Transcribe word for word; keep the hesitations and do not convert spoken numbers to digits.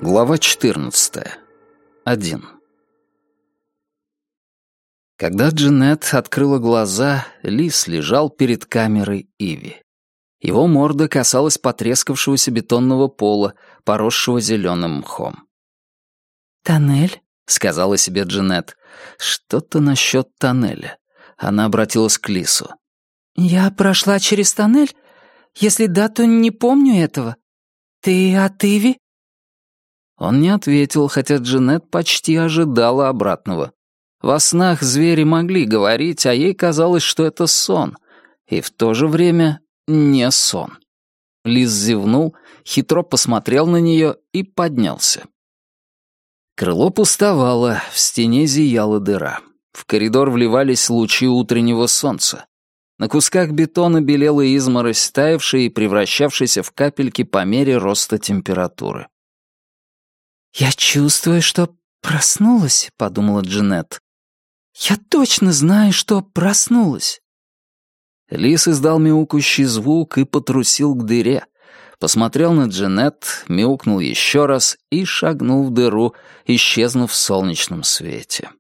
Глава четырнадцатая. Один. Когда Джанет открыла глаза, Лис лежал перед камерой Иви. Его морда касалась потрескавшегося бетонного пола, поросшего зеленым мхом. «Тоннель?» — сказала себе Джанет. Что-то насчет тоннеля. Она обратилась к Лису. «Я прошла через тоннель? Если да, то не помню этого. Ты от Иви?» Он не ответил, хотя Джанет почти ожидала обратного. Во снах звери могли говорить, а ей казалось, что это сон. И в то же время не сон. Лис зевнул, хитро посмотрел на нее и поднялся. Крыло пустовало, в стене зияла дыра. В коридор вливались лучи утреннего солнца. На кусках бетона белела изморозь, таявшая и превращавшаяся в капельки по мере роста температуры. «Я чувствую, что проснулась», — подумала Джанет. «Я точно знаю, что проснулась». Лис издал мяукающий звук и потрусил к дыре. Посмотрел на Джанет, мяукнул еще раз и шагнул в дыру, исчезнув в солнечном свете.